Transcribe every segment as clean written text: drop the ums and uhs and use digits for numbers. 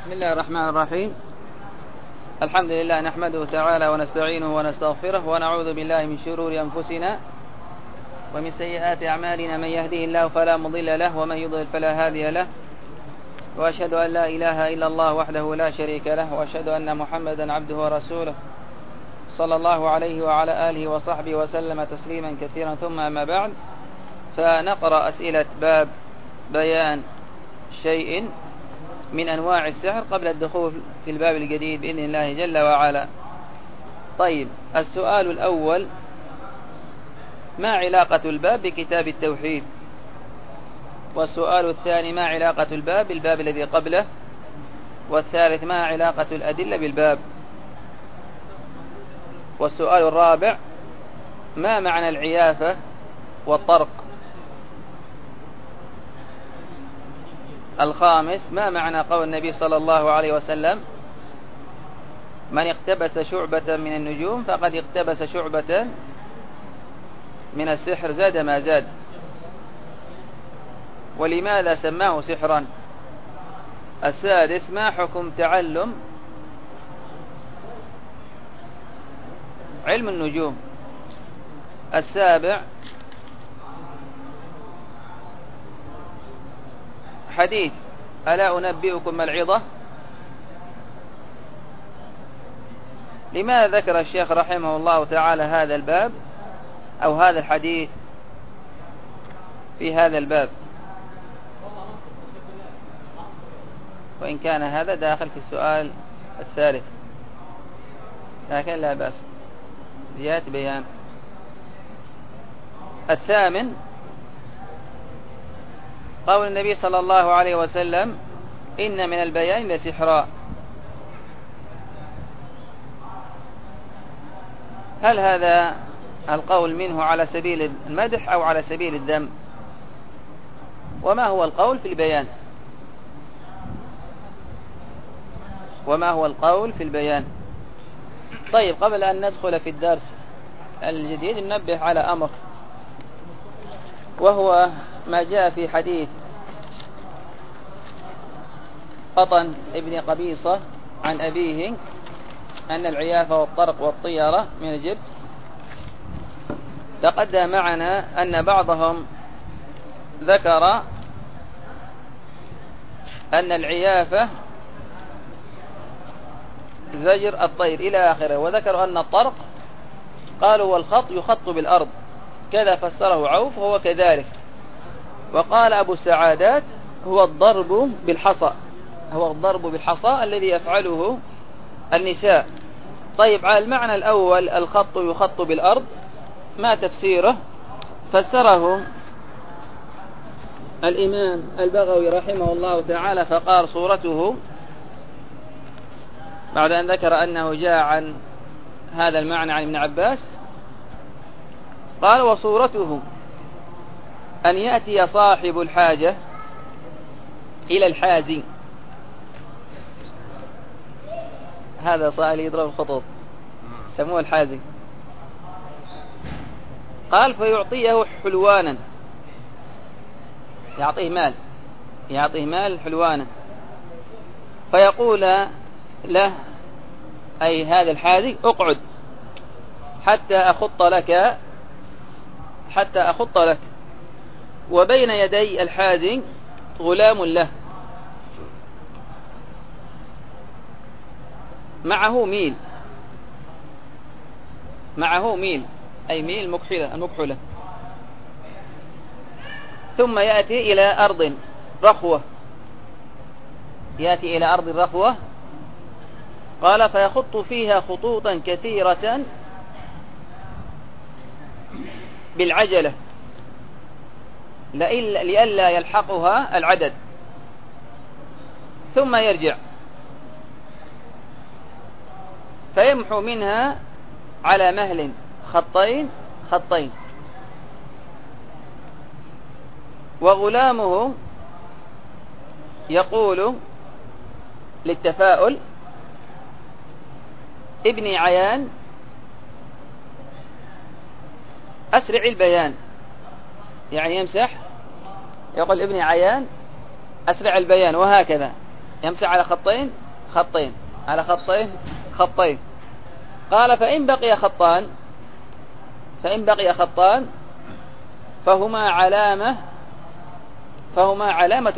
بسم الله الرحمن الرحيم. الحمد لله نحمده تعالى ونستعينه ونستغفره ونعوذ بالله من شرور أنفسنا ومن سيئات أعمالنا، من يهده الله فلا مضل له ومن يضلل فلا هادي له، وأشهد أن لا إله إلا الله وحده لا شريك له، وأشهد أن محمدا عبده ورسوله صلى الله عليه وعلى آله وصحبه وسلم تسليما كثيرا. ثم أما بعد، فنقرأ أسئلة باب بيان شيء من أنواع السحر قبل الدخول في الباب الجديد بإذن الله جل وعلا. طيب، السؤال الأول: ما علاقة الباب بكتاب التوحيد؟ والسؤال الثاني: ما علاقة الباب بالباب الذي قبله؟ والثالث: ما علاقة الأدلة بالباب؟ والسؤال الرابع: ما معنى العيافة والطرق؟ الخامس: ما معنى قول النبي صلى الله عليه وسلم: من اقتبس شعبة من النجوم فقد اقتبس شعبة من السحر زاد ما زاد؟ ولماذا سماه سحرا؟ السادس: ما حكم تعلم علم النجوم؟ السابع: حديث ألا أنبئكم العظة. لماذا ذكر الشيخ رحمه الله تعالى هذا الباب أو هذا الحديث في هذا الباب، وإن كان هذا داخل في السؤال الثالث، لكن لا بأس زيادة بيان. الثامن: قول النبي صلى الله عليه وسلم: إن من البيان لسحرا. هل هذا القول منه على سبيل المدح أو على سبيل الذم؟ وما هو القول في البيان؟ وما هو القول في البيان؟ طيب، قبل أن ندخل في الدرس الجديد ننبه على أمر، وهو ما جاء في حديث قطن ابن قبيصة عن أبيه أن العيافة والطرق والطيرة من الجبت. تقدم معنا أن بعضهم ذكر أن العيافة زجر الطير إلى آخره، وذكروا أن الطرق قالوا والخط يخط بالأرض، كذا فسره عوف وهو كذلك. وقال أبو السعادات: هو الضرب بالحصى، هو الضرب بالحصى الذي يفعله النساء. طيب، على المعنى الأول الخط يخط بالأرض، ما تفسيره؟ فسره الإمام البغوي رحمه الله تعالى فقال صورته، بعد أن ذكر أنه جاء عن هذا المعنى عن ابن عباس، قال: وصورته أن يأتي صاحب الحاجة إلى الحازي. هذا صائل يضرب الخطوط سموه الحازي. قال: فيعطيه حلوانا، يعطيه مال حلوانا، فيقول له أي هذا الحازي: اقعد حتى أخط لك. وبين يدي الحازي غلام له معه ميل أي ميل المكحلة. ثم يأتي إلى أرض رخوة، قال: فيخط فيها خطوطا كثيرة بالعجلة لئلا يلحقها العدد، ثم يرجع فيمحو منها على مهل خطين. وغلامه يقول للتفاؤل: ابني عيان أسرع البيان، يعني يمسح، يقول ابني عيان أسرع البيان، وهكذا. يمسح على خطين خطين على خطين خطين. قال فإن بقي خطان فهما علامة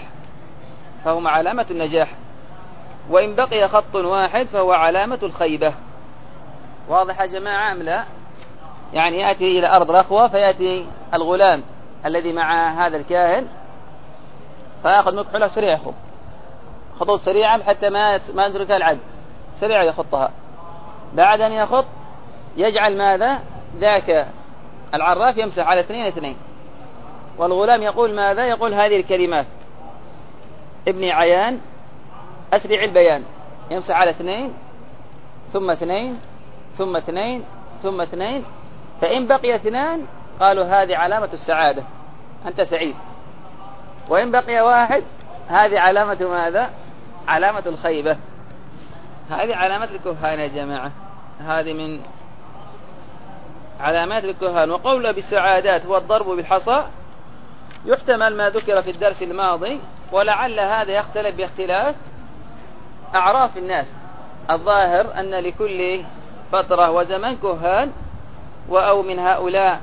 النجاح، وإن بقي خط واحد فهو علامة الخيبة. واضح يا جماعة أم لا؟ يعني يأتي إلى أرض رخوة، فيأتي الغلام الذي مع هذا الكاهن فيأخذ مكحلة سريع، يخط خطوط سريعة حتى ما يتركها العد، سريع يخطها. بعد أن يخط يجعل ماذا؟ ذاك العراف يمسح على 2 والغلام يقول ماذا؟ يقول هذه الكلمات: ابني عيان، أسرع البيان. يمسح على 2 ثم 2 ثم 2 ثم 2. فإن بقي 2 قالوا هذه علامة السعادة، أنت سعيد. وإن بقي 1 هذه علامة ماذا؟ علامة الخيبة. هذه علامات الكهان يا جماعة، هذه من علامات الكهان. وقوله بالسعادات هو الضرب بالحصى، يحتمل ما ذكر في الدرس الماضي، ولعل هذا يختلف باختلاف أعراف الناس. الظاهر أن لكل فترة وزمن كهان، أو من هؤلاء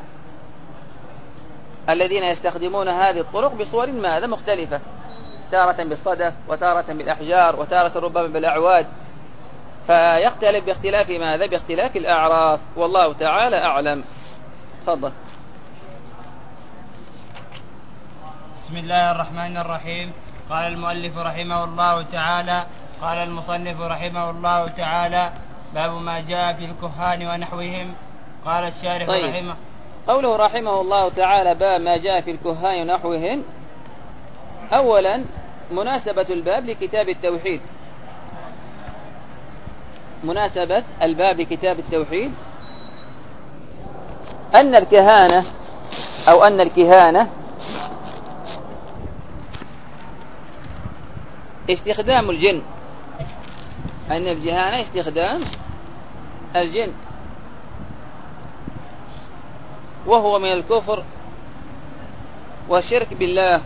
الذين يستخدمون هذه الطرق بصور ماذا؟ مختلفة، تارة بالصدف وتارة بالأحجار وتارة ربما بالأعواد، فيختلف باختلاف ماذا؟ باختلاف الأعراف، والله تعالى أعلم. تفضل. بسم الله الرحمن الرحيم. قال المؤلف رحمه الله تعالى: قال المصنف رحمه الله تعالى: باب ما جاء في الكهان ونحوهم. قال الشارح رحمه قوله رحمه الله تعالى: باب ما جاء في الكهان ونحوهم. أولا مناسبة الباب لكتاب التوحيد، مناسبة الباب لكتاب التوحيد أن الكهانة استخدام الجن، أن الكهانة استخدام الجن، وهو من الكفر والشرك بالله،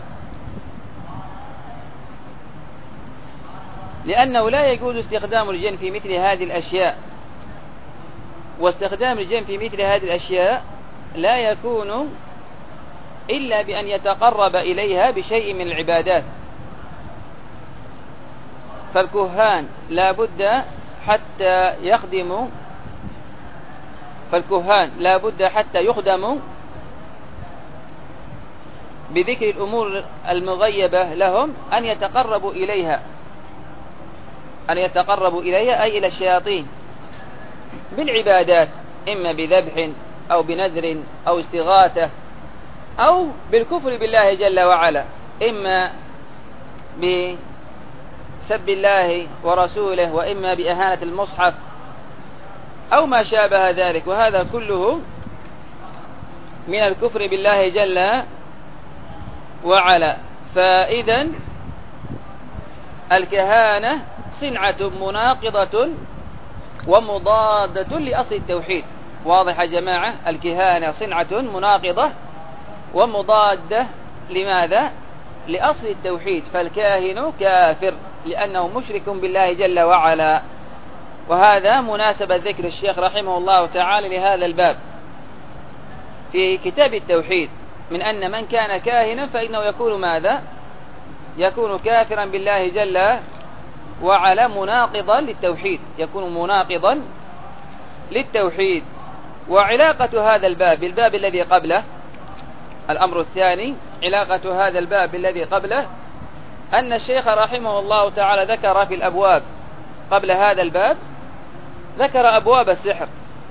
لأنه لا يجوز استخدام الجن في مثل هذه الأشياء، واستخدام الجن في مثل هذه الأشياء لا يكون إلا بأن يتقرب إليها بشيء من العبادات. فالكهان لا بد حتى يخدموا بذكر الأمور المغيبة لهم أن يتقربوا إليها أي إلى الشياطين بالعبادات، إما بذبح أو بنذر أو استغاثة أو بالكفر بالله جل وعلا، إما بسب الله ورسوله وإما بإهانة المصحف أو ما شابه ذلك، وهذا كله من الكفر بالله جل وعلا. فإذا الكهانة صنعة مناقضة ومضادة لأصل التوحيد. واضح يا جماعة؟ الكهانة صنعة مناقضة ومضادة لماذا؟ لأصل التوحيد، فالكاهن كافر لأنه مشرك بالله جل وعلا. وهذا مناسبة ذكر الشيخ رحمه الله تعالى لهذا الباب في كتاب التوحيد، من أن من كان كاهنا فإنه يكون ماذا؟ يكون كافرا بالله جل وعلا، مناقضا للتوحيد، يكون مناقضا للتوحيد. وعلاقة هذا الباب بالباب الذي قبله، الأمر الثاني علاقة هذا الباب الذي قبله، أن الشيخ رحمه الله تعالى ذكر في الأبواب قبل هذا الباب، ذكر أبواب السحر،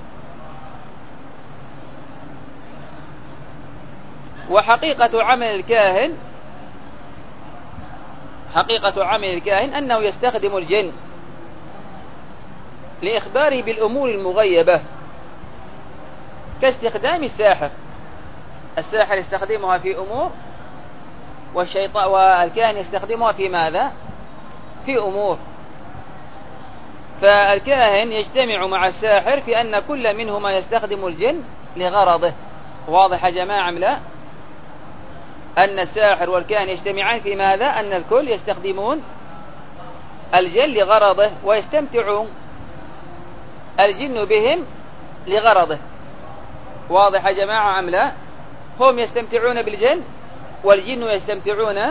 وحقيقة عمل الكاهن أنه يستخدم الجن لإخباره بالأمور المغيبة، كاستخدام الساحر يستخدمها في أمور، والكاهن يستخدمها في ماذا؟ في أمور. فالكاهن يجتمع مع الساحر في أن كل منهما يستخدم الجن لغرضه. واضح يا جماعة لا؟ أن الساحر والكاهن يجتمعان في ماذا؟ أن الكل يستخدمون الجن لغرضه ويستمتع الجن بهم لغرضه. واضح يا جماعة أم لا؟ هم يستمتعون بالجن والجن يستمتعون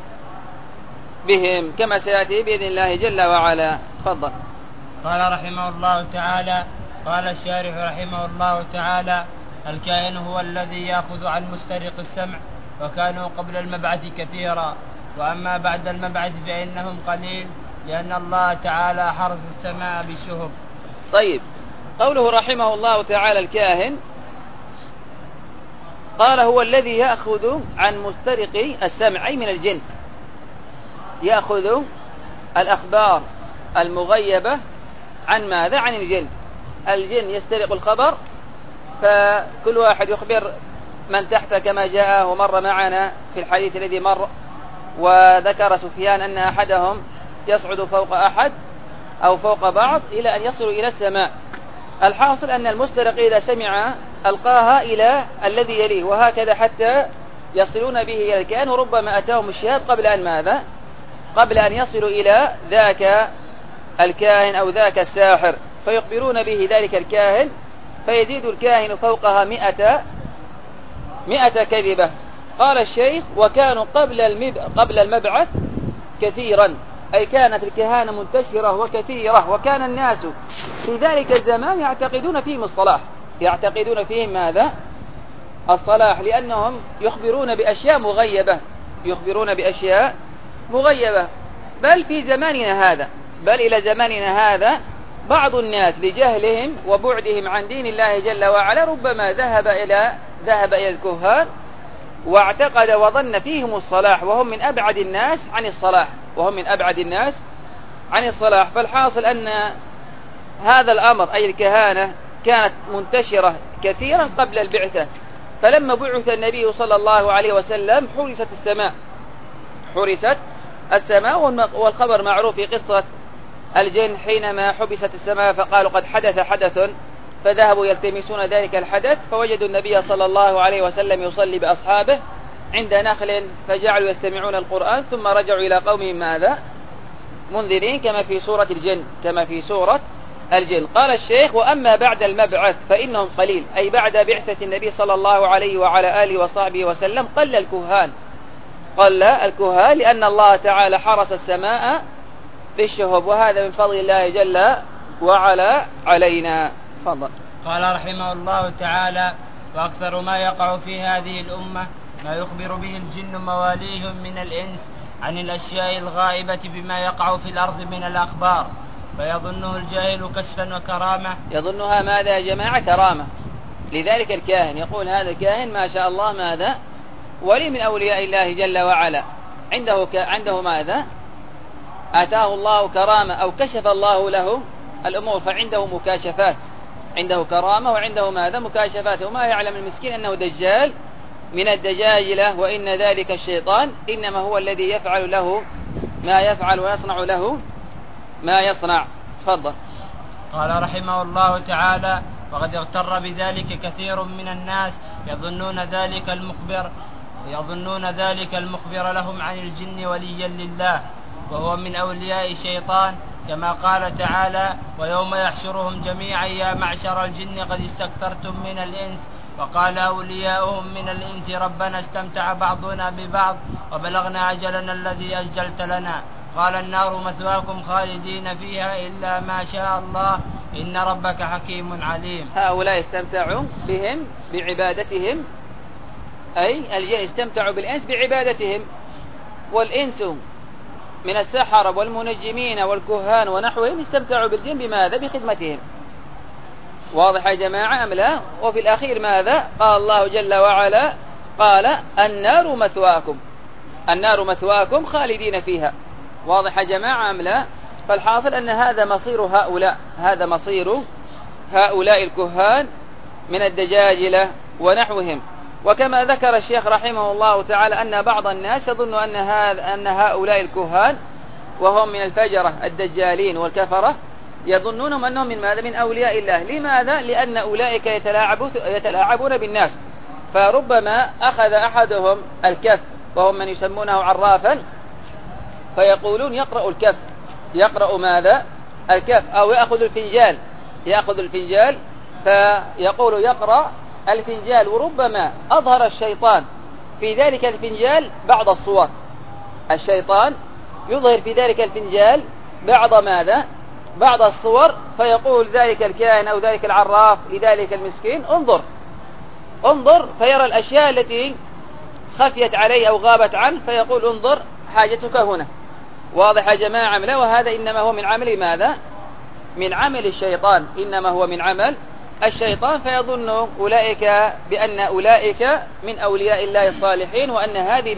بهم كما سيأتي بإذن الله جل وعلا. تفضل. قال رحمه الله تعالى: قال الشارح رحمه الله تعالى: الكائن هو الذي يأخذ عن مسترق السمع، وكانوا قبل المبعث كثيرا، وأما بعد المبعث فإنهم قليل، لأن الله تعالى حرس السماء بالشهب. طيب، قوله رحمه الله تعالى الكاهن، قال هو الذي يأخذ عن مسترق السمع أي من الجن، يأخذ الأخبار المغيبة عن ماذا؟ عن الجن. الجن يسترق الخبر، فكل واحد يخبر من تحت كما جاء ومر معنا في الحديث الذي مر، وذكر سفيان أن أحدهم يصعد فوق أحد أو فوق بعض إلى أن يصلوا إلى السماء. الحاصل أن المسترق إذا سمع ألقاها إلى الذي يليه، وهكذا حتى يصلون به إلى الكائن، وربما أتاهم الشهاب قبل أن ماذا؟ قبل أن يصلوا إلى ذاك الكاهن أو ذاك الساحر، فيخبرون به ذلك الكاهن، فيزيد الكاهن فوقها 100 كذبة. قال الشيخ: وكانوا قبل المبعث كثيرا، أي كانت الكهانة منتشرة وكثيرة، وكان الناس في ذلك الزمان يعتقدون فيهم الصلاح، يعتقدون فيهم ماذا؟ الصلاح، لأنهم يخبرون بأشياء مغيبة، يخبرون بأشياء مغيبة. بل في زماننا هذا، بل إلى زماننا هذا بعض الناس لجهلهم وبعدهم عن دين الله جل وعلا ربما ذهب إلى الكهان واعتقد وظن فيهم الصلاح، وهم من أبعد الناس عن الصلاح، وهم من أبعد الناس عن الصلاح. فالحاصل أن هذا الأمر أي الكهانة كانت منتشرة كثيرا قبل البعثة، فلما بعث النبي صلى الله عليه وسلم حرست السماء. والخبر معروف في قصة الجن حينما حبست السماء، فقالوا قد حدث، فذهبوا يلتمسون ذلك الحدث، فوجدوا النبي صلى الله عليه وسلم يصلي بأصحابه عند نخل، فجعلوا يستمعون القرآن، ثم رجعوا إلى قومهم ماذا؟ منذرين، كما في سورة الجن. قال الشيخ: وأما بعد المبعث فإنهم قليل، أي بعد بعثة النبي صلى الله عليه وعلى آله وصحبه وسلم قل الكهان لأن الله تعالى حرس السماء بالشهب، وهذا من فضل الله جل وعلا علينا. فضل. قال رحمه الله تعالى: وأكثر ما يقع في هذه الأمة ما يخبر به الجن مواليهم من الإنس عن الأشياء الغائبة بما يقع في الأرض من الأخبار، فيظنه الجاهل كشفا وكرامة. يظنها ماذا يا جماعة؟ كرامة. لذلك الكاهن يقول هذا الكاهن ما شاء الله ماذا؟ ولي من أولياء الله جل وعلا، عنده ماذا؟ آتاه الله كرامة أو كشف الله له الأمور، فعنده مكاشفات، عنده كرامة وعنده ماذا؟ مكاشفات. وما يعلم المسكين أنه دجال من الدجاجلة، وإن ذلك الشيطان إنما هو الذي يفعل له ما يفعل ويصنع له ما يصنع. تفضل. قال رحمه الله تعالى: وقد اغتر بذلك كثير من الناس يظنون ذلك المخبر لهم عن الجن وليا لله، وهو من أولياء الشيطان، كما قال تعالى: ويوم يحشرهم جميعا يا معشر الجن قد استكثرتم من الإنس، وقال أولياؤهم من الإنس ربنا استمتع بعضنا ببعض وبلغنا أجلنا الذي أجلت لنا، قال النار مثواكم خالدين فيها إلا ما شاء الله إن ربك حكيم عليم. هؤلاء استمتعوا بهم بعبادتهم، أي الجن استمتعوا بالإنس بعبادتهم، والإنس من السحرة والمنجمين والكهان ونحوهم استمتعوا بالجن بماذا؟ بخدمتهم. واضح يا جماعة أم لا؟ وفي الأخير ماذا؟ قال الله جل وعلا: قال النار مثواكم خالدين فيها. واضح يا جماعة أم لا؟ فالحاصل أن هذا مصير هؤلاء الكهان من الدجاجلة ونحوهم. وكما ذكر الشيخ رحمه الله تعالى أن بعض الناس يظن أن هؤلاء الكهان وهم من الفجرة الدجالين والكفرة يظنونهم أنهم من ماذا؟ من أولياء الله. لماذا؟ لأن أولئك يتلاعبون بالناس، فربما أخذ أحدهم الكف، وهم من يسمونه عرافا، فيقولون يقرأ الكف، يقرأ ماذا؟ الكف، أو يأخذ الفنجال فيقول يقرأ الفنجال، وربما أظهر الشيطان في ذلك الفنجال بعض الصور. الشيطان يظهر في ذلك الفنجال بعض ماذا؟ بعض الصور، فيقول ذلك الكاهن أو ذلك العراف لذلك المسكين انظر، فيرى الأشياء التي خفيت عليه أو غابت عنه، فيقول انظر حاجتك هنا. واضح يا جماعة؟ لا، وهذا إنما هو من عمل ماذا؟ من عمل الشيطان، إنما هو من عمل الشيطان، فيظن أولئك بأن أولئك من أولياء الله الصالحين، وأن هذه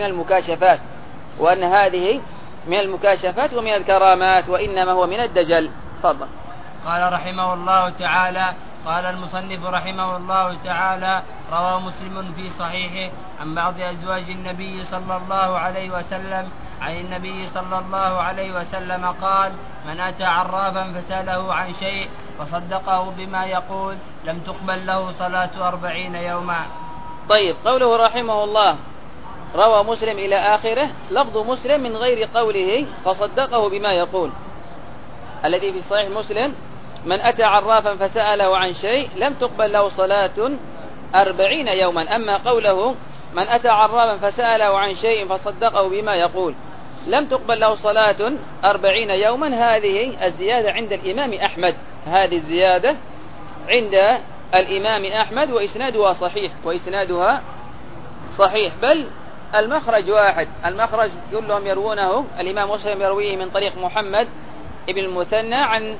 من المكاشفات ومن الكرامات، وإنما هو من الدجل. تفضل. قال رحمه الله تعالى: قال المصنف رحمه الله تعالى: روى مسلم في صحيحه عن بعض أزواج النبي صلى الله عليه وسلم عن النبي صلى الله عليه وسلم قال: من أتى عرافا فسأله عن شيء فصدقه بما يقول لم تقبل له صلاة 40 يوما. طيب، قوله رحمه الله روى مسلم إلى آخره، لفظ مسلم من غير قوله فصدقه بما يقول. الذي في صحيح مسلم: من أتى عرافا فسأله عن شيء لم تقبل له صلاة 40 يوما. أما قوله من أتى عرافا فسأله عن شيء فصدقه بما يقول لم تقبل له صلاة 40 يوما، هذه الزيادة عند الإمام أحمد، هذه الزيادة عند الإمام أحمد، وإسنادها صحيح، بل المخرج واحد، المخرج كلهم يروونه. الإمام مسلم يرويه من طريق محمد ابن المثنى عن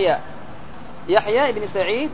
يحيى بن سعيد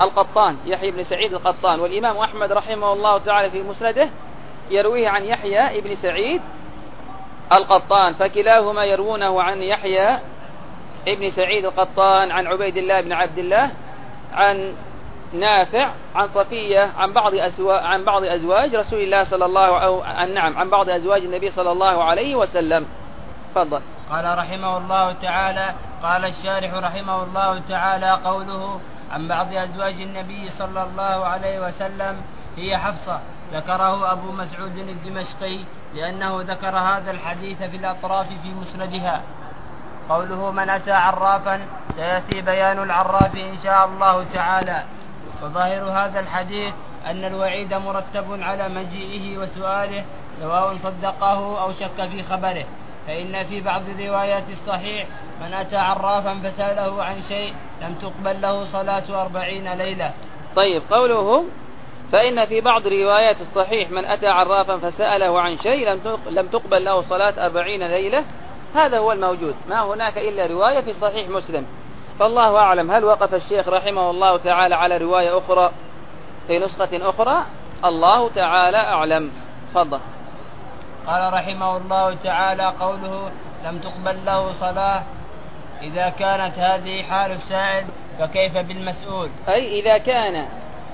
القطان، والإمام أحمد رحمه الله تعالى في مسنده يرويه عن يحيى بن سعيد القطان، فكلاهما يروونه عن يحيى ابن سعيد القطان عن عبيد الله بن عبد الله عن نافع عن صفية عن بعض أزواج رسول الله صلى الله عن بعض أزواج النبي صلى الله عليه وسلم. تفضل. قال رحمه الله تعالى: قال الشارح رحمه الله تعالى: قوله عن بعض أزواج النبي صلى الله عليه وسلم هي حفصة، ذكره أبو مسعود الدمشقي لأنه ذكر هذا الحديث في الأطراف في مسندها. قوله من أتى عرافا سيأتي بيان العراف إن شاء الله تعالى. وظاهر هذا الحديث أن الوعيد مرتب على مجيئه وسؤاله سواء صدقه أو شك في خبره، فإن في بعض روايات الصحيح من أتى عرافا فسأله عن شيء لم تقبل له صلاة 40 ليلة. طيب، قوله فإن في بعض روايات الصحيح من أتى عرافا فسأله عن شيء لم تقبل له صلاة 40 ليلة، هذا هو الموجود، ما هناك إلا رواية في صحيح مسلم، فالله أعلم هل وقف الشيخ رحمه الله تعالى على رواية أخرى في نسخة أخرى؟ الله تعالى أعلم. تفضل. قال رحمه الله تعالى: قوله لم تقبل له صلاة، إذا كانت هذه حال السائل فكيف بالمسؤول؟ أي إذا كان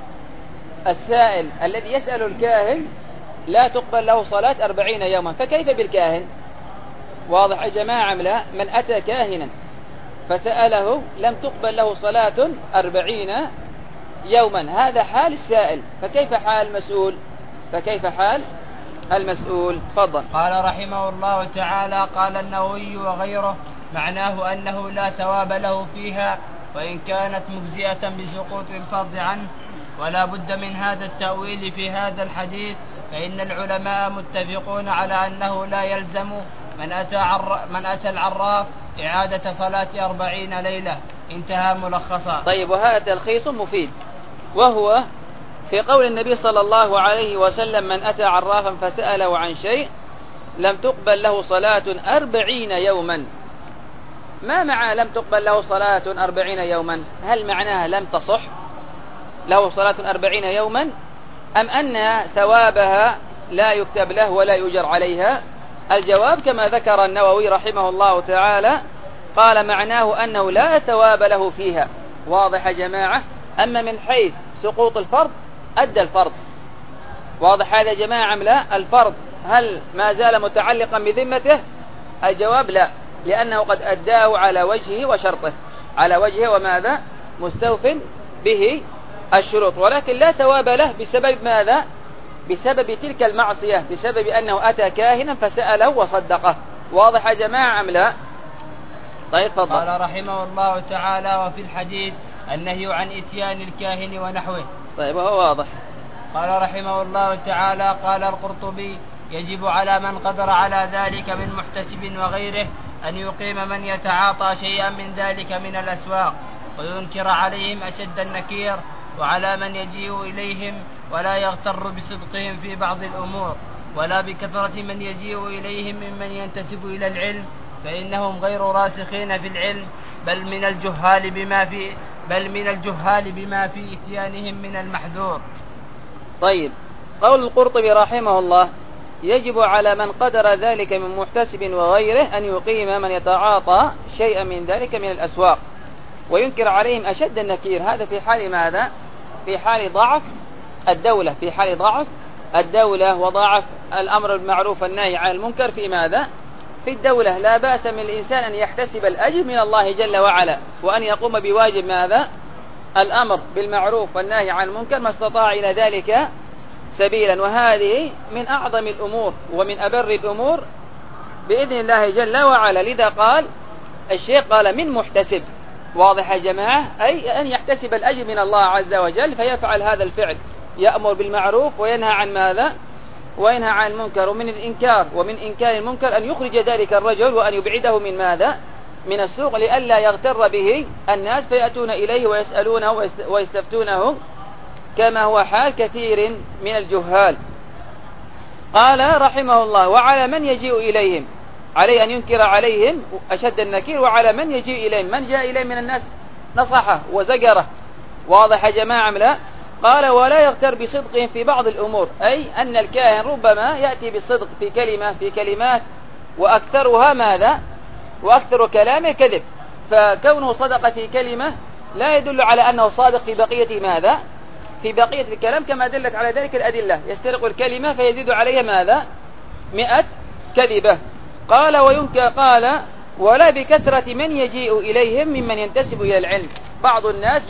السائل الذي يسأل الكاهن لا تقبل له صلاة 40 يوما، فكيف بالكاهن؟ واضح يا جماعة؟ لا، من أتى كاهنا فسأله لم تقبل له صلاة 40 يوما، هذا حال السائل، فكيف حال المسؤول؟ تفضل. قال رحمه الله تعالى: قال النووي وغيره معناه أنه لا ثواب له فيها وإن كانت مجزئة بسقوط الفرض عنه، ولا بد من هذا التأويل في هذا الحديث، فإن العلماء متفقون على أنه لا يلزم من أتى العراف إعادة صلاة 40 ليلة. انتهى ملخصا. طيب، وهذا تلخيص مفيد، وهو في قول النبي صلى الله عليه وسلم من أتى عرافا فسأله عن شيء لم تقبل له صلاة 40 يوما. ما معنى لم تقبل له صلاة 40 يوما؟ هل معناها لم تصح له صلاة 40 يوما، أم أن ثوابها لا يكتب له ولا يؤجر عليها؟ الجواب كما ذكر النووي رحمه الله تعالى، قال معناه أنه لا ثواب له فيها. واضح يا جماعة؟ أما من حيث سقوط الفرض أدى الفرض. واضح هذا يا جماعة؟ لا، الفرض هل ما زال متعلقا بذمته؟ الجواب لا، لأنه قد أداه على وجهه وشرطه، على وجهه وماذا؟ مستوف به الشروط، ولكن لا ثواب له بسبب ماذا؟ بسبب تلك المعصية، بسبب أنه أتى كاهنا فسأله وصدقه. واضح يا جماعة أم لا؟ طيب تفضل. قال رحمه الله تعالى: وفي الحديث النهي عن إتيان الكاهن ونحوه. طيب وهو واضح. قال رحمه الله تعالى: قال القرطبي: يجب على من قدر على ذلك من محتسب وغيره أن يقيم من يتعاطى شيئا من ذلك من الأسواق، وينكر عليهم أشد النكير، وعلى من يجيء إليهم ولا يغتر بصدقهم في بعض الأمور، ولا بكثرة من يجيء إليهم ممن ينتسب إلى العلم، فإنهم غير راسخين في العلم، بل من الجهال بما في إتيانهم من المحذور. طيب، قول القرطبي رحمه الله: يجب على من قدر ذلك من محتسب وغيره أن يقيم من يتعاطى شيئا من ذلك من الأسواق، وينكر عليهم أشد النكير. هذا في حال ماذا؟ في حال ضعف الدولة، في حال ضعف الدولة وضعف الأمر بالمعروف والنهي عن المنكر. في ماذا؟ في الدولة. لا بأس من الإنسان أن يحتسب الأجر من الله جل وعلا، وأن يقوم بواجب ماذا؟ الأمر بالمعروف والنهي عن المنكر ما استطاع إلى ذلك سبيلا. وهذه من أعظم الأمور ومن أبر الأمور بإذن الله جل وعلا. لذا قال الشيخ قال من محتسب. واضح يا جماعة؟ أي أن يحتسب الأجر من الله عز وجل فيفعل هذا الفعل، يأمر بالمعروف وينهى عن ماذا؟ وينهى عن المنكر. ومن إنكار المنكر أن يخرج ذلك الرجل وأن يبعده من ماذا؟ من السوق، لئلا يغتر به الناس فيأتون إليه ويسألونه ويستفتونه، كما هو حال كثير من الجهال. قال رحمه الله: وعلى من يجيء إليهم، عليه أن ينكر عليهم أشد النكير، وعلى من يجيء إليهم، من جاء إليه من الناس نصحه وزجره. واضح يا جماعة لا؟ قال: ولا يغتر بصدقهم في بعض الأمور، أي أن الكاهن ربما يأتي بالصدق في كلمات وأكثرها ماذا؟ وأكثر كلامه كذب، فكونه صدق في كلمة لا يدل على أنه صادق في بقية ماذا؟ في بقية الكلام، كما دلت على ذلك الأدلة. يسترق الكلمة فيزيد عليها ماذا؟ 100 كذبة. قال ولا بكثرة من يجيء إليهم ممن ينتسب إلى العلم. بعض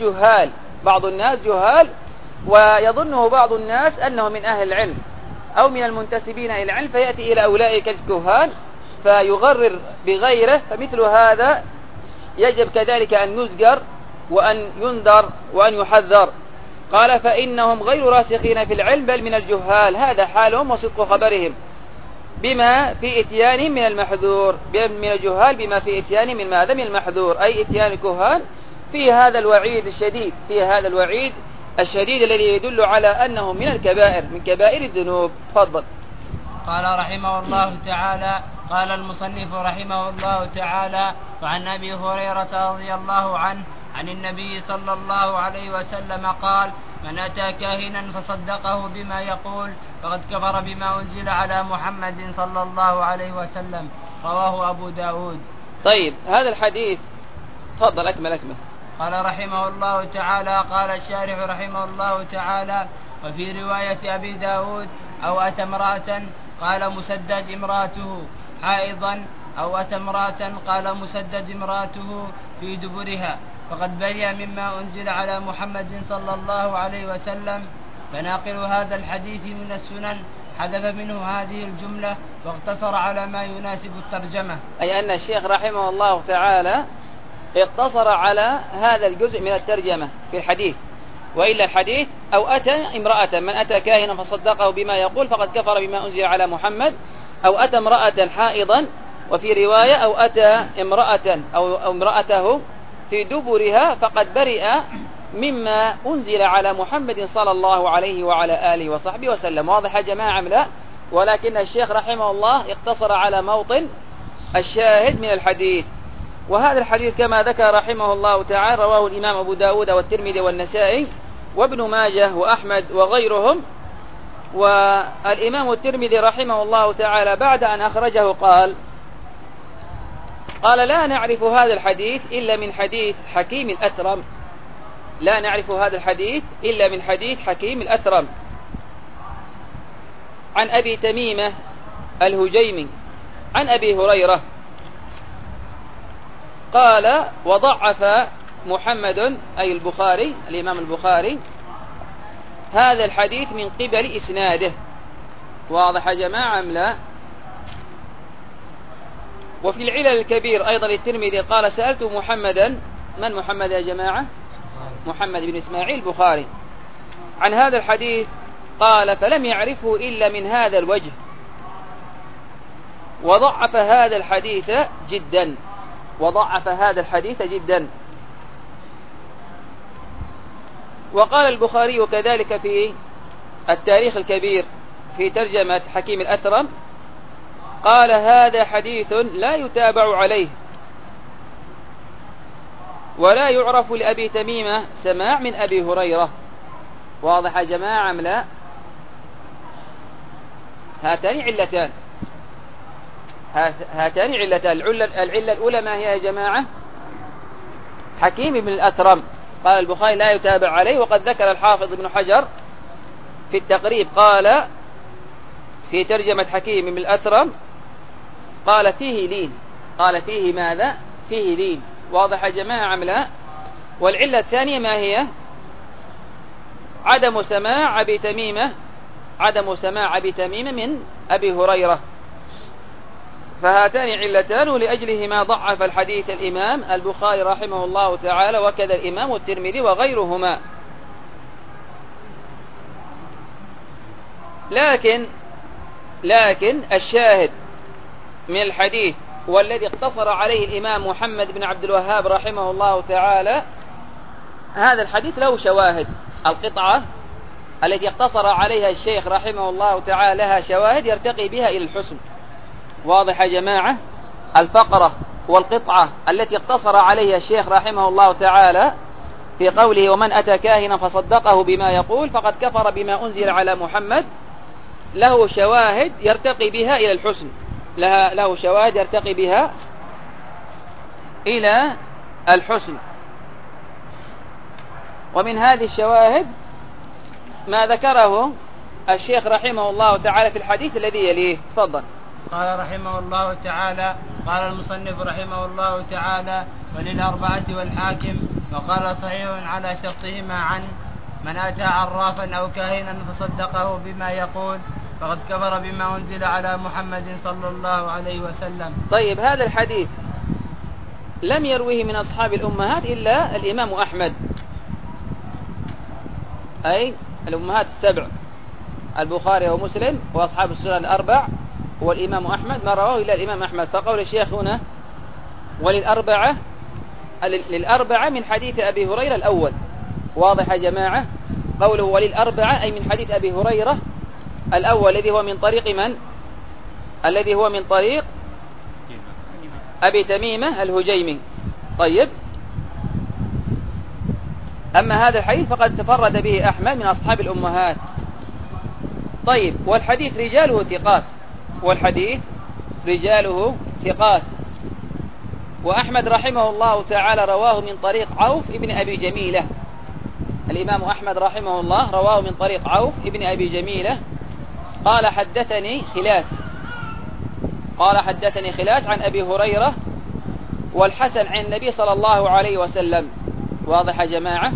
الناس جهال ويظنه بعض الناس أنه من أهل العلم أو من المنتسبين إلى العلم، فيأتي إلى أولئك الكهان فيغرر بغيره. فمثل هذا يجب كذلك أن يزجر وأن ينذر وأن يحذر. قال: فإنهم غير راسخين في العلم، بل من الجهال، هذا حالهم وصدق خبرهم بما في إتيانهم من المحذور. من الجهال بما في إتيانهم من ماذا؟ من المحذور، أي إتيان الكهان في هذا الوعيد الشديد الذي يدل على أنه من الكبائر، من كبائر الذنوب. تفضل. قال رحمه الله تعالى: قال المصنف رحمه الله تعالى: وعن أبي هريرة رضي الله عنه عن النبي صلى الله عليه وسلم قال: من أتى كاهنا فصدقه بما يقول فقد كفر بما أنزل على محمد صلى الله عليه وسلم. رواه أبو داود. طيب، هذا الحديث تفضل أكمل. قال رحمه الله تعالى: قال الشارح رحمه الله تعالى: وفي رواية أبي داود: أو أتى امرأة قال مسدد امرأته حائضا، أو أتى امرأة قال مسدد امرأته في دبرها، فقد برئ مما أنزل على محمد صلى الله عليه وسلم. فناقل هذا الحديث من السنن حذف منه هذه الجملة واقتصر على ما يناسب الترجمة. أي أن الشيخ رحمه الله تعالى اقتصر على هذا الجزء من الترجمة في الحديث. وإلا الحديث: أو أتى امرأة، من أتى كاهنا فصدقه بما يقول فقد كفر بما أنزل على محمد، أو أتى امرأة حائضا، وفي رواية: أو أتى امرأة أو امرأته في دبرها فقد برئ مما أنزل على محمد صلى الله عليه وعلى آله وصحبه وسلم. واضح يا جماعة لا؟ ولكن الشيخ رحمه الله اقتصر على موطن الشاهد من الحديث. وهذا الحديث كما ذكر رحمه الله تعالى رواه الإمام أبو داود والترمذي والنسائي وابن ماجه وأحمد وغيرهم. والإمام الترمذي رحمه الله تعالى بعد أن أخرجه قال: لا نعرف هذا الحديث إلا من حديث حكيم الأثرم. لا نعرف هذا الحديث إلا من حديث حكيم الأثرم عن أبي تميمة الهجيمي عن أبي هريرة قال: وضعف محمد أي البخاري الإمام البخاري هذا الحديث من قبل إسناده. واضح يا جماعة أم لا؟ وفي العلل الكبير أيضا للترمذي قال سألت محمدا، من محمد يا جماعة؟ محمد بن إسماعيل البخاري، عن هذا الحديث، قال فلم يعرفه إلا من هذا الوجه، وضعف هذا الحديث جدا، وضعف هذا الحديث جدا. وقال البخاري كذلك في التاريخ الكبير في ترجمة حكيم الأثرم، قال هذا حديث لا يتابع عليه، ولا يعرف لأبي تميمة سماع من أبي هريرة. واضح يا جماعة أم لا؟ هاتان علتان، هاتان علتان. العلة الأولى ما هي يا جماعة؟ حكيم بن الأثرم، قال البخاري لا يتابع عليه. وقد ذكر الحافظ ابن حجر في التقريب قال في ترجمة حكيم بن الأثرم، قال فيه لين، قال فيه ماذا؟ فيه لين. واضح يا جماعة أم لا؟ والعلة الثانية ما هي؟ عدم سماع أبي تميمة، عدم سماع أبي تميمة من أبي هريرة. فهاتان علتان، ولأجلهما ضعف الحديث الإمام البخاري رحمه الله تعالى، وكذا الإمام الترمذي وغيرهما. لكن الشاهد من الحديث والذي اقتصر عليه الإمام محمد بن عبد الوهاب رحمه الله تعالى، هذا الحديث له شواهد. القطعة التي اقتصر عليها الشيخ رحمه الله تعالى لها شواهد يرتقي بها إلى الحسن. واضح يا جماعة؟ الفقرة والقطعة التي اقتصر عليها الشيخ رحمه الله تعالى في قوله ومن أتى كاهنا فصدقه بما يقول فقد كفر بما أنزل على محمد، له شواهد يرتقي بها إلى الحسن، له شواهد يرتقي بها إلى الحسن. ومن هذه الشواهد ما ذكره الشيخ رحمه الله تعالى في الحديث الذي يليه. تفضل. قال رحمه الله تعالى: قال المصنف رحمه الله تعالى: وللأربعة والحاكم، وقال صحيح على شرطهما عن من أتى عرافا أو كاهنا فصدقه بما يقول فقد كفر بما أنزل على محمد صلى الله عليه وسلم. طيب، هذا الحديث لم يرويه من أصحاب الأمهات إلا الإمام أحمد، أي الأمهات السبع، البخاري ومسلم وأصحاب السنن الأربع والإمام أحمد، ما رواه إلا الإمام أحمد. فقول الشيخ هنا وللأربعة، للأربعة من حديث أبي هريرة الأول. واضح يا جماعة؟ قوله وللأربعة أي من حديث أبي هريرة الأول الذي هو من طريق من؟ الذي هو من طريق أبي تميمة الهجيمي. طيب، أما هذا الحديث فقد تفرد به أحمد من أصحاب الأمهات. طيب، والحديث رجاله ثقات، والحديث رجاله ثقات. وأحمد رحمه الله تعالى رواه من طريق عوف ابن أبي جميلة. الإمام أحمد رحمه الله رواه من طريق عوف ابن أبي جميلة قال حدثني خلاس، قال حدثني خلاس عن أبي هريرة والحسن عن النبي صلى الله عليه وسلم. واضح يا جماعة؟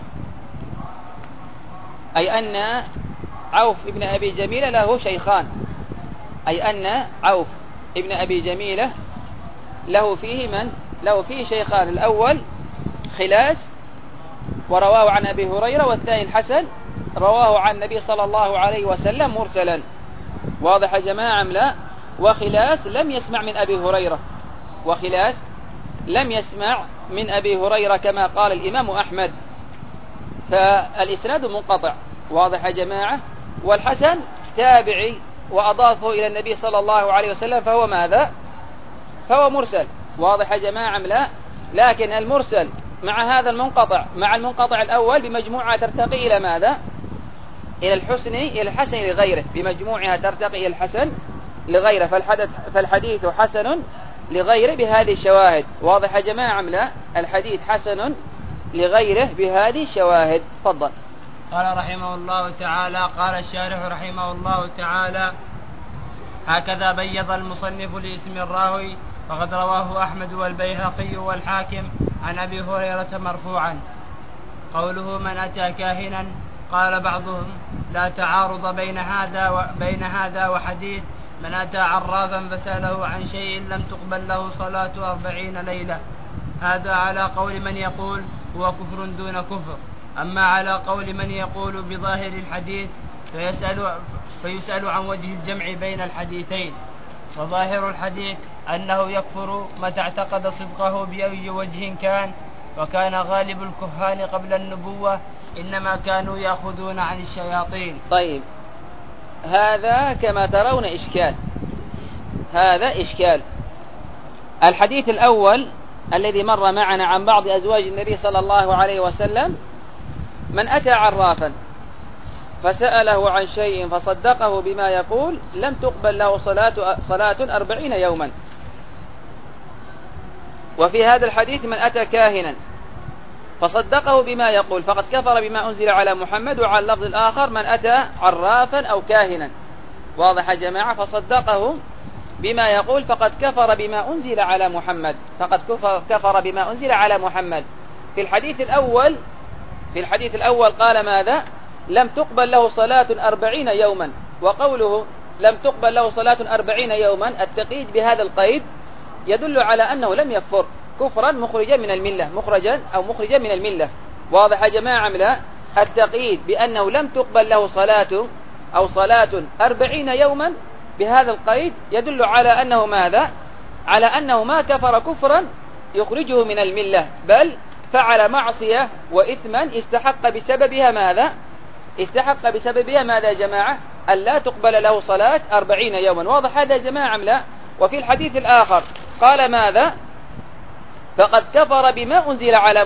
أي أن عوف ابن أبي جميلة له شيخان، أي أن عوف ابن أبي جميلة له فيه شيخان، الأول خلاس ورواه عن أبي هريرة، والثاني الحسن رواه عن النبي صلى الله عليه وسلم مرسلا. واضح يا جماعة أم لا؟ وخلاس لم يسمع من أبي هريرة، وخلاس لم يسمع من أبي هريرة كما قال الإمام أحمد، فالإسناد منقطع. واضح يا جماعة؟ والحسن تابعي وأضافه إلى النبي صلى الله عليه وسلم، فهو ماذا؟ فهو مرسل. واضح يا جماعة أم لا؟ لكن المرسل مع هذا المنقطع، مع المنقطع الأول بمجموعة ترتقي إلى ماذا؟ إلى الحسن، إلى الحسن لغيره، بمجموعها ترتقي إلى الحسن لغيره، فالحديث حسن لغيره بهذه الشواهد. واضح يا جماعة أم لا؟ الحديث حسن لغيره بهذه الشواهد. تفضل. قال رحمه الله تعالى: قال الشارح رحمه الله تعالى: هكذا بيض المصنف لاسم الراوي، وقد رواه أحمد والبيهقي والحاكم عن أبي هريرة مرفوعا. قوله من أتى كاهنا، قال بعضهم لا تعارض بين هذا وحديث من أتى عرافا فسأله عن شيء لم تقبل له صلاة 40 ليلة. هذا على قول من يقول هو كفر دون كفر. أما على قول من يقول بظاهر الحديث فيسأل عن وجه الجمع بين الحديثين. وظاهر الحديث أنه يكفر متى اعتقد صدقه بأي وجه كان. وكان غالب الكهان قبل النبوة إنما كانوا يأخذون عن الشياطين. طيب، هذا كما ترون إشكال. هذا إشكال. الحديث الأول الذي مر معنا عن بعض أزواج النبي صلى الله عليه وسلم: من أتى عرافا فسأله عن شيء فصدقه بما يقول لم تقبل له صلاة 40 يوما. وفي هذا الحديث: من أتى كاهنا فصدقه بما يقول فقد كفر بما أنزل على محمد. وعلى اللفظ الآخر: من أتى عرافا أو كاهنا. واضح يا جماعة؟ فصدقه بما يقول فقد كفر بما أنزل على محمد. فقد كفر بما أنزل على محمد. في الحديث الأول قال ماذا؟ لم تقبل له صلاة 40 يوما. وقوله لم تقبل له صلاة 40 يوما التقييد بهذا القيد يدل على أنه لم يكفر كفرا مخرجا من الملة. واضح يا جماعة؟ لا، التقييد بأنه لم تقبل له صلاة 40 يوما بهذا القيد يدل على أنه ماذا؟ على أنه ما كفر كفرا يخرجه من الملة، بل فعل معصية وإثما استحق بسببها ماذا يا جماعة؟ ألا تقبل له صلاة 40 يوما. واضح هذا يا جماعة؟ لا. وفي الحديث الآخر قال ماذا؟ فقد كفر بما أنزل على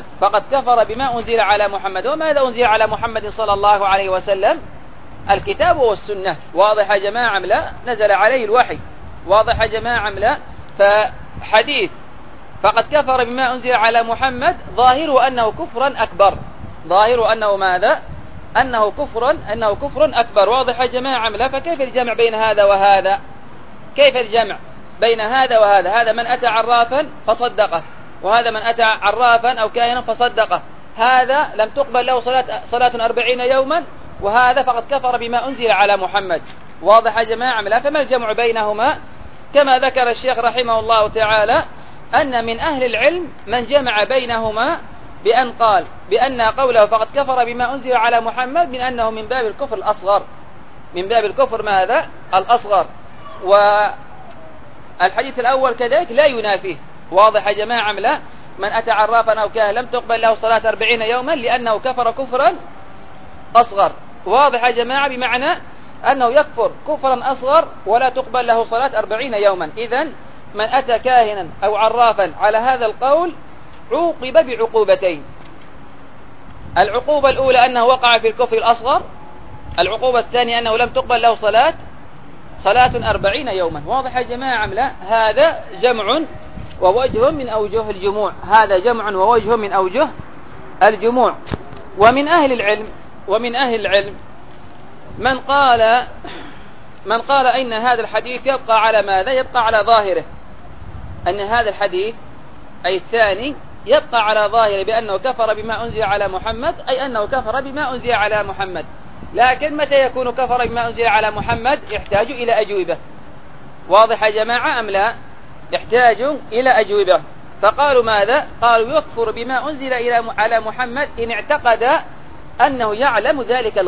محمد. وماذا أنزل على محمد صلى الله عليه وسلم؟ الكتاب والسنة. واضح يا جماعة؟ لا، نزل عليه الوحي. واضح يا جماعة؟ لا. فحديث فقد كفر بما أنزل على محمد ظاهره أنه كفرا أكبر. ظاهره أنه ماذا؟ أنه كفر أكبر. واضح يا جماعة؟ لا. فكيف الجمع بين هذا وهذا؟ كيف الجمع بين هذا وهذا؟ هذا من أتى عرافا فصدقه، وهذا من أتى عرافا أو كاهنا فصدقه. هذا لم تقبل له صلاة 40 يوما، وهذا فقد كفر بما أنزل على محمد. واضح يا جماعة؟ لا. فما الجمع بينهما؟ كما ذكر الشيخ رحمه الله تعالى أن من أهل العلم من جمع بينهما بأن قال بأن قوله فقد كفر بما أنزل على محمد من أنه من باب الكفر الأصغر. من باب الكفر ماذا؟ الأصغر. والحديث الأول كذلك لا ينافيه. واضح يا جماعة؟ لا. من أتى عرافا أو كاهنا لم تقبل له صلاة 40 يوما لأنه كفر كفرا أصغر. واضح يا جماعة؟ بمعنى أنه يكفر كفرا أصغر ولا تقبل له صلاة 40 يوما. إذن من أتى كاهنا أو عرافا على هذا القول عوقب بعقوبتين. العقوبة الأولى أنه وقع في الكفر الأصغر. العقوبة الثانية أنه لم تقبل له صلاة 40 يوما. واضح يا جماعة؟ لا. هذا جمع ووجه من أوجه الجموع. ومن أهل العلم من قال إن هذا الحديث يبقى على ماذا؟ يبقى على ظاهره. أن هذا الحديث أي الثاني يبقى على ظاهره بأنه كفر بما أنزل على محمد، أي أنه كفر بما أنزل على محمد. لكن متى يكون كفر بما أنزل على محمد؟ يحتاج إلى أجوبة. واضح يا جماعة أم لا؟ يحتاج إلى أجوبة. فقالوا ماذا؟ قالوا يكفر بما أنزل على محمد إن اعتقد أنه يعلم ذلك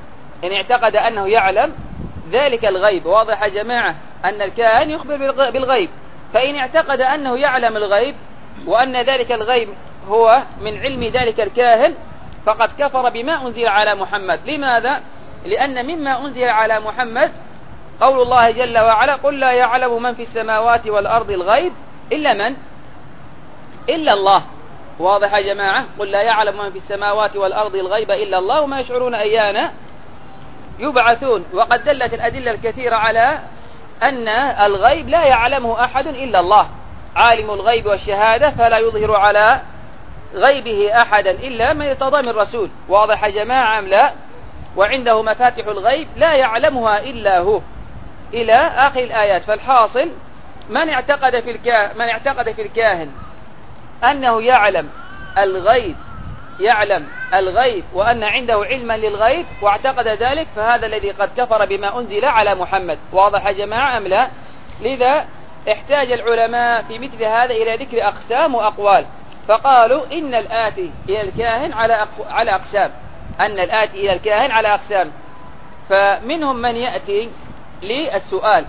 الغيب. واضح يا جماعة؟ أن الكاهن يخبر بالغيب، فإن اعتقد أنه يعلم الغيب وأن ذلك الغيب هو من علم ذلك الكاهن فقد كفر بما أنزل على محمد. لماذا؟ لأن مما أنزل على محمد قول الله جل وعلا: قل لا يعلم من في السماوات والأرض الغيب إلا الله. واضح يا جماعة؟ قل لا يعلم من في السماوات والأرض الغيب إلا الله وما يشعرون أيان يبعثون. وقد دلت الأدلة الكثيرة على أن الغيب لا يعلمه أحد إلا الله، عالم الغيب والشهادة، فلا يظهر على غيبه أحدا إلا من ارتضى من رسول. واضح يا جماعة أم لا؟ وعنده مفاتح الغيب لا يعلمها إلا هو، إلى آخر الآيات. فالحاصل من اعتقد في الكاهن أنه يعلم الغيب يعلم الغيب وأن عنده علما للغيب واعتقد ذلك، فهذا الذي قد كفر بما أنزل على محمد. واضح يا جماعة أم لا؟ لذا احتاج العلماء في مثل هذا إلى ذكر أقسام وأقوال، فقالوا إن الآتي إلى الكاهن على أقسام، أن الآتي إلى الكاهن على أقسام. فمنهم من يأتي للسؤال،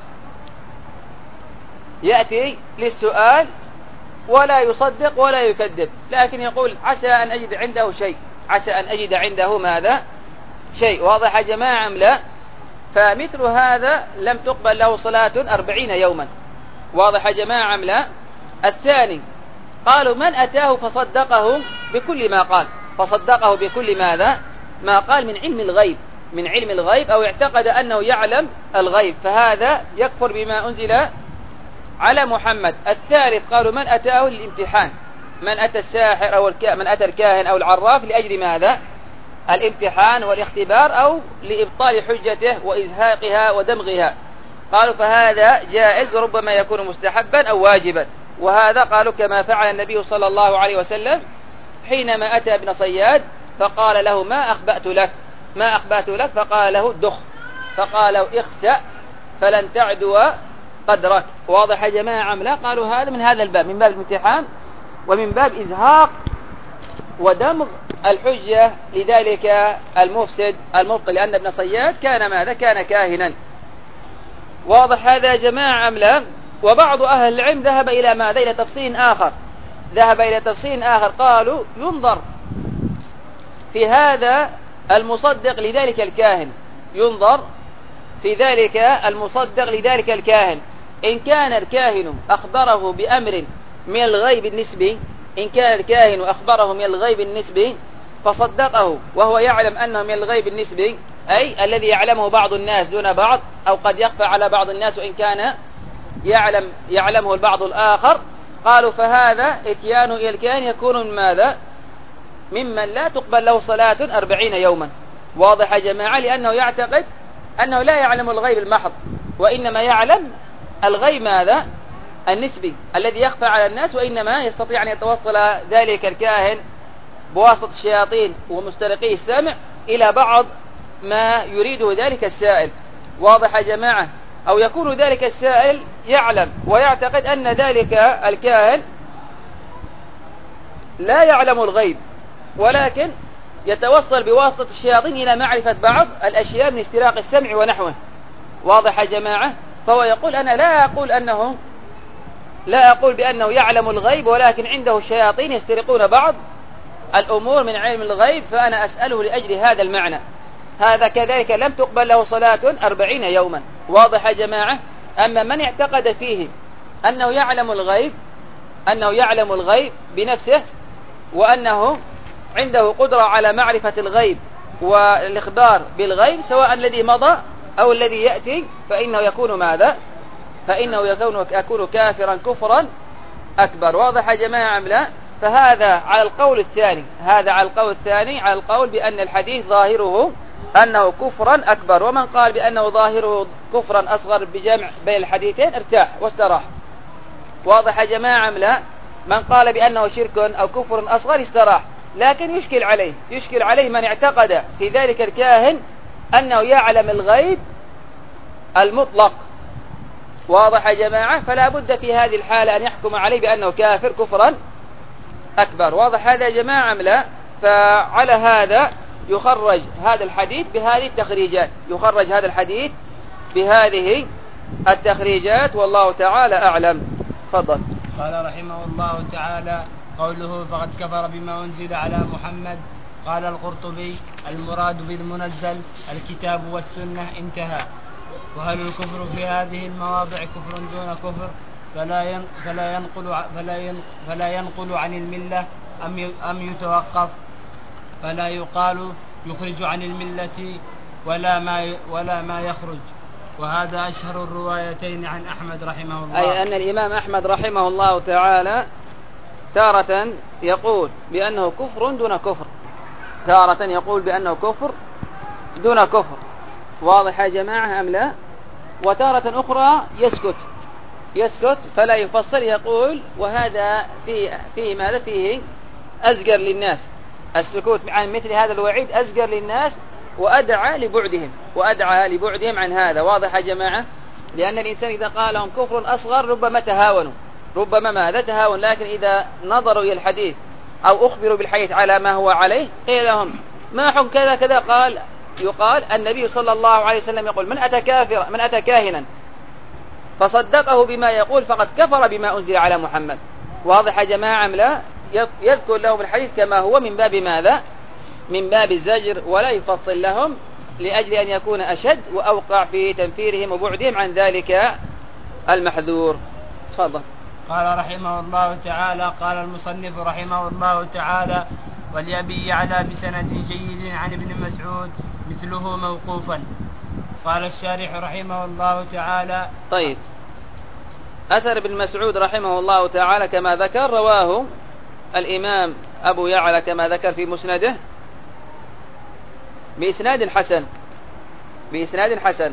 يأتي للسؤال ولا يصدق ولا يكذب، لكن يقول عسى أن أجد عنده شيء، عسى أن أجد عنده ماذا؟ شيء. واضح يا جماعة أم لا؟ فمثل هذا لم تقبل له صلاة 40 يوما. واضح يا جماعة أم لا؟ الثاني قالوا من أتاه فصدقه بكل ما قال، فصدقه بكل ماذا؟ ما قال من علم الغيب، من علم الغيب، أو اعتقد أنه يعلم الغيب، فهذا يكفر بما أنزل على محمد. الثالث قالوا من أتاه للامتحان، من أتى الساحر أو من أتى الكاهن أو العراف لأجل ماذا؟ الامتحان والاختبار، أو لإبطال حجته وإزهاقها ودمغها، قالوا فهذا جائز وربما يكون مستحبا أو واجبا. وهذا قالوا كما فعل النبي صلى الله عليه وسلم حينما أتى ابن صياد فقال له ما أخبأت لك، ما أخبأت لك، فقال له دخ، فقال له اخسأ فلن تعدو قدرك. واضح يا جماعة أم لا؟ قالوا هذا من هذا الباب، من باب الامتحان ومن باب إزهاق ودمغ الحجة لذلك المفسد المبطل، لأن ابن صياد كان ماذا؟ كان كاهنا. واضح هذا يا جماعة أم لا؟ وبعض أهل العلم ذهب إلى ماذا؟ إلى تفصيل آخر، ذهب إلى تفصيل آخر، قالوا ينظر في هذا المصدق لذلك الكاهن، ينظر في ذلك المصدق لذلك الكاهن، إن كان الكاهن أخبره بأمر من الغيب النسبي، إن كان الكاهن أخبره من الغيب النسبي فصدقه وهو يعلم أنه من الغيب النسبي، أي الذي يعلمه بعض الناس دون بعض، أو قد يخفى على بعض الناس وإن كان يعلمه البعض الآخر، قالوا فهذا اتيانه إلى الكاهن يكون من ماذا؟ ممن لا تقبل له صلاة 40 يوما. واضح يا جماعة؟ لأنه يعتقد أنه لا يعلم الغيب المحض، وإنما يعلم الغيب ماذا؟ النسبي الذي يخفى على الناس، وإنما يستطيع أن يتوصل ذلك الكاهن بواسطة الشياطين ومسترقي السمع إلى بعض ما يريده ذلك السائل. واضح يا جماعة؟ أو يكون ذلك السائل يعلم ويعتقد أن ذلك الكاهن لا يعلم الغيب، ولكن يتوصل بواسطة الشياطين إلى معرفة بعض الأشياء من استراق السمع ونحوه. واضح يا جماعة؟ فهو يقول أنا لا أقول بأنه يعلم الغيب، ولكن عنده شياطين يسترقون بعض الأمور من علم الغيب، فأنا أسأله لأجل هذا المعنى. هذا كذلك لم تقبل له صلاة 40 يوما. واضح يا جماعة؟ أما من اعتقد فيه أنه يعلم الغيب بنفسه، وأنه عنده قدرة على معرفة الغيب والإخبار بالغيب سواء الذي مضى أو الذي يأتي، فإنه يكون ماذا؟ فإنه يكون كافرا كفرا أكبر. واضح يا جماعة أم لا؟ فهذا على القول الثاني، هذا على القول الثاني، على القول بأن الحديث ظاهره أنه كفرا أكبر. ومن قال بأنه ظاهره كفرا أصغر بجمع بين الحديثين ارتاح واستراح. واضح يا جماعة أم لا؟ من قال بأنه شرك أو كفر أصغر استراح، لكن يشكل عليه من اعتقد في ذلك الكاهن أنه يعلم الغيب المطلق. واضح يا جماعة؟ فلا بد في هذه الحالة أن يحكم عليه بأنه كافر كفرا أكبر. واضح هذا يا جماعة أم لا؟ فعلى هذا يخرج هذا الحديث بهذه التخريجات، يخرج هذا الحديث بهذه التخريجات، والله تعالى أعلم. تفضل. قال رحمه الله تعالى: قوله فقد كفر بما أنزل على محمد. قال القرطبي: المراد بالمنزل الكتاب والسنة، انتهى. وهل الكفر في هذه المواضع كفر دون كفر فلا ينقل عن الملة أم يتوقف؟ فلا يقال يخرج عن الملة ولا ما يخرج. وهذا أشهر الروايتين عن أحمد رحمه الله، أي أن الإمام أحمد رحمه الله تعالى تارة يقول بأنه كفر دون كفر، تارة يقول بأنه كفر دون كفر. واضح يا جماعة أم لا؟ وتارة أخرى يسكت فلا يفصل، يقول وهذا فيه ماذا؟ فيه أزجر للناس، السكوت عن مثل هذا الوعيد أزجر للناس وأدعى لبعدهم عن هذا. واضح يا جماعة؟ لأن الإنسان إذا قال لهم كفر أصغر ربما تهاونوا، ربما ماذا تهاون، لكن إذا نظروا إلى الحديث أو أخبروا بالحديث على ما هو عليه قيل لهم ما حكم كذا كذا، يقال النبي صلى الله عليه وسلم يقول من أتى كاهنا فصدقه بما يقول فقد كفر بما أنزل على محمد. واضح يا جماعة أم لا؟ يذكر لهم الحديث كما هو من باب ماذا؟ من باب الزجر، ولا يفصل لهم لأجل أن يكون أشد وأوقع في تنفيرهم وبعدهم عن ذلك المحذور. تفضل. قال رحمه الله تعالى: قال المصنف رحمه الله تعالى: ولأبي يعلى بسند جيد عن ابن مسعود مثله موقوفا. قال الشارح رحمه الله تعالى: طيب، أثر ابن مسعود رحمه الله تعالى كما ذكر رواه الإمام أبو يعلى كما ذكر في مسنده بإسناد حسن،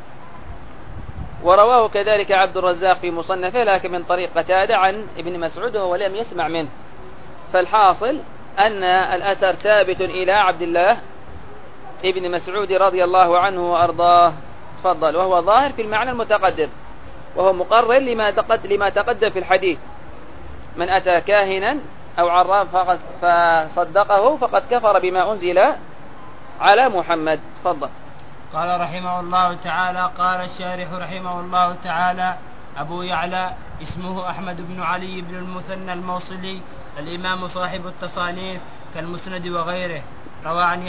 ورواه كذلك عبد الرزاق في مصنفه لكن من طريق قتادة عن ابن مسعود وهو لم يسمع منه. فالحاصل أن الأثر ثابت إلى عبد الله ابن مسعود رضي الله عنه وأرضاه. تفضل. وهو ظاهر في المعنى المتقدم، وهو مقرر لما تقدم في الحديث: من أتى كاهنا أو عراف فصدقه فقد كفر بما أنزل على محمد. تفضل. قال رحمه الله تعالى: قال الشارح رحمه الله تعالى: أبو يعلى اسمه أحمد بن علي بن المثنى الموصلي، الإمام صاحب التصانيف كالمسند وغيره. روى عن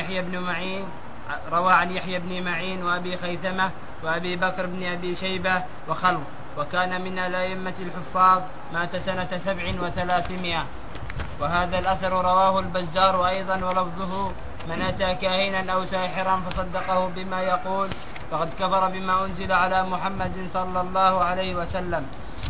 يحيى بن معين وأبي خيثمة وأبي بكر بن أبي شيبة وخلق، وكان من الأئمة الحفاظ، مات سنة 3700. وهذا الأثر رواه البزار أيضا ولفظه: من أتى كاهنا أو ساحرا فصدقه بما يقول فقد كفر بما أنزل على محمد صلى الله عليه وسلم.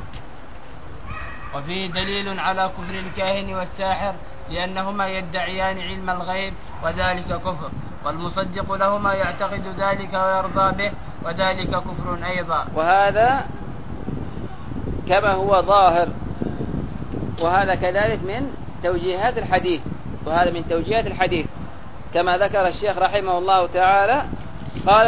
وفيه دليل على كفر الكاهن والساحر لأنهما يدعيان علم الغيب وذلك كفر، والمصدق لهما يعتقد ذلك ويرضى به وذلك كفر أيضا. وهذا كما هو ظاهر، وهذا كذلك من توجيهات الحديث، كما ذكر الشيخ رحمه الله تعالى. قال: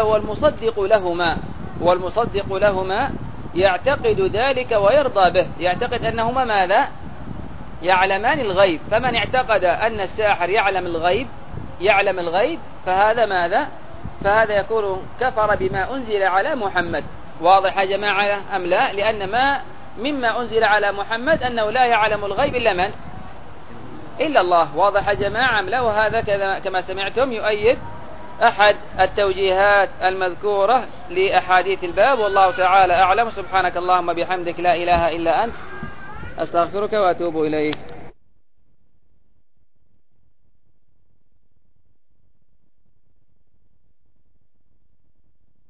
والمصدق لهما يعتقد ذلك ويرضى به، يعتقد أنهما ماذا؟ يعلمان الغيب. فمن اعتقد أن الساحر يعلم الغيب فهذا ماذا؟ فهذا يكون كفر بما أنزل على محمد. واضح يا جماعة أم لا؟ لأن مما أنزل على محمد أنه لا يعلم الغيب إلا من؟ إلا الله. واضح يا جماعة أم لا؟ وهذا كما سمعتم يؤيد أحد التوجيهات المذكورة لأحاديث الباب. والله تعالى أعلم. سبحانك اللهم بحمدك لا إله إلا أنت، أستغفرك وأتوب إليك.